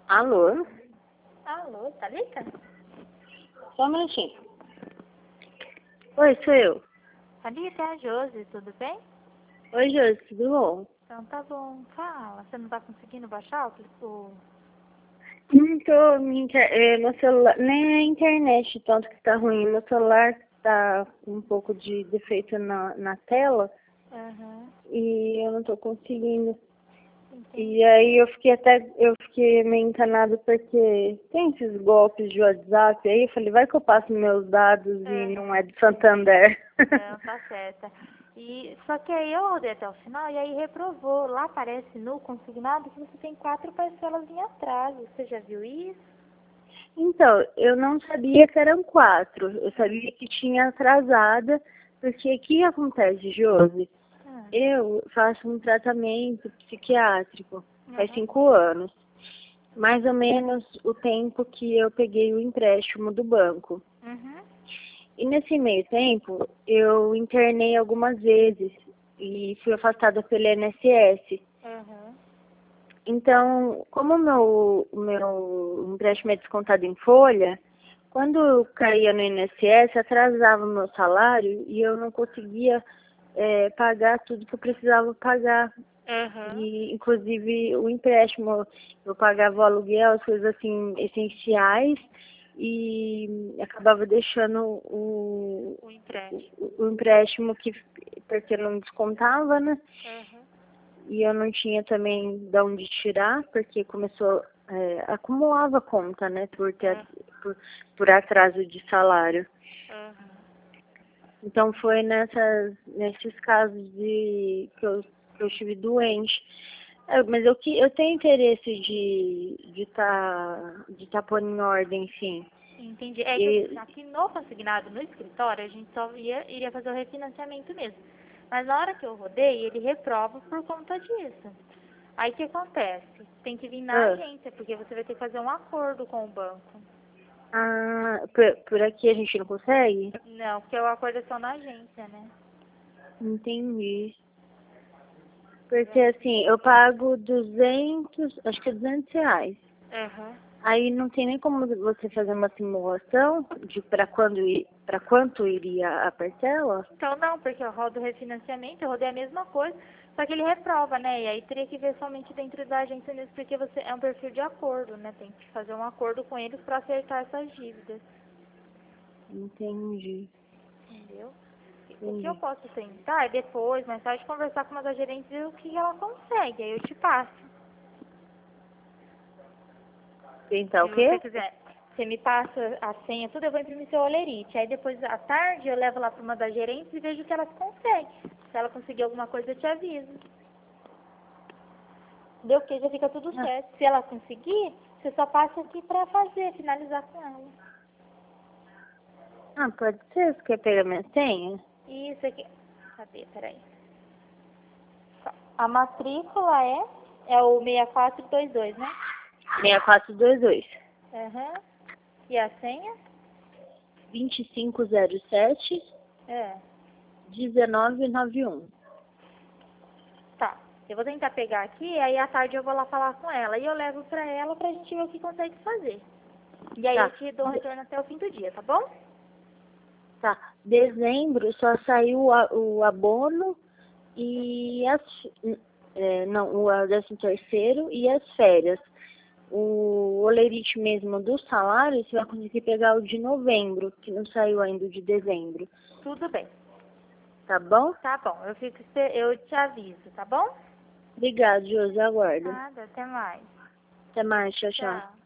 Alô? Alô, Thalita? Só um minutinho. Oi, sou eu. Thalita, é a Josi, tudo bem? Oi, Josi, tudo bom? Então tá bom, fala. Você não tá conseguindo baixar o... Não tô, meu celular, nem a internet tanto que tá ruim. Meu celular tá com um pouco de defeito na tela Aham, e eu não tô conseguindo. entendi. E aí eu fiquei meio encanada porque tem esses golpes de WhatsApp aí, eu falei, vai que eu passo meus dados e não é de Santander. Não, tá certa. E, só que aí eu rodei até o final e aí reprovou. Lá aparece no consignado que você tem 4 parcelas em atraso. Você já viu isso? Então, eu não sabia que eram 4. Eu sabia que tinha atrasada, porque o que acontece, Josi? Ah, Eu faço um tratamento psiquiátrico faz aham, 5 anos. Mais ou menos o tempo que eu peguei o empréstimo do banco. uhum, E nesse meio tempo, eu internei algumas vezes e fui afastada pelo INSS. aham, Então, como o meu empréstimo é descontado em folha, quando eu caía no INSS, atrasava o meu salário e eu não conseguia pagar tudo que eu precisava pagar. aham, E, inclusive, o empréstimo, eu pagava o aluguel, as coisas assim, essenciais, e acabava deixando o empréstimo. o empréstimo porque não descontava, né? Aham, E eu não tinha também de onde tirar, porque começou, acumulava conta, né, aham, por atraso de salário. aham. Então foi nesses casos que eu estive doente. Mas eu tenho interesse de tá pondo em ordem, sim. Entendi. É que assim, E, aqui no consignado, no escritório, a gente só iria fazer o refinanciamento mesmo. Mas na hora que eu rodei, ele reprova por conta disso. Aí o que acontece? Tem que vir na ah, agência, porque você vai ter que fazer um acordo com o banco. por aqui a gente não consegue? Não, porque o acordo é só na agência, né? Entendi. Porque assim, eu pago 200, acho que é R$ 200. Aham. Aí não tem nem como você fazer uma simulação de para quanto iria a parcela? Então não, porque eu rodo o refinanciamento, eu rodei a mesma coisa, só que ele reprova, né? E aí teria que ver somente dentro da agência mesmo, porque você é um perfil de acordo, né? Tem que fazer um acordo com eles para acertar essas dívidas. Entendi, Entendeu? O que eu entendi. posso tentar é depois, mais tarde, conversar com uma das gerentes e ver o que ela consegue. Aí eu te passo. Tentar o Se você quê? quiser, você me passa a senha, tudo, eu vou imprimir seu olerite. Aí depois, à tarde, eu levo lá para uma das gerentes e vejo o que elas conseguem. Se ela conseguir alguma coisa, eu te aviso. Deu que já fica tudo Ah, certo. Se ela conseguir, você só passa aqui para fazer, finalizar com ela. pode ser, você quer pegar minha senha? Isso aqui. Cadê? Peraí. A matrícula é o 6422, né? 6422 Aham. E a senha? 2507 É. 1991. Tá. Eu vou tentar pegar aqui, aí à tarde eu vou lá falar com ela. E eu levo pra ela pra gente ver o que consegue fazer. E aí eu Tá, te dou um retorno até o fim do dia, tá bom? tá. Dezembro só saiu o abono e não, o 13º e as férias. O olerite mesmo do salário, você vai conseguir pegar o de novembro, que não saiu ainda o de dezembro. Tudo bem. Tá bom? Tá bom. Eu te aviso, tá bom? Obrigada, Josi. Aguardo. Nada, até mais. Até mais. Tchau, tchau. Tchau.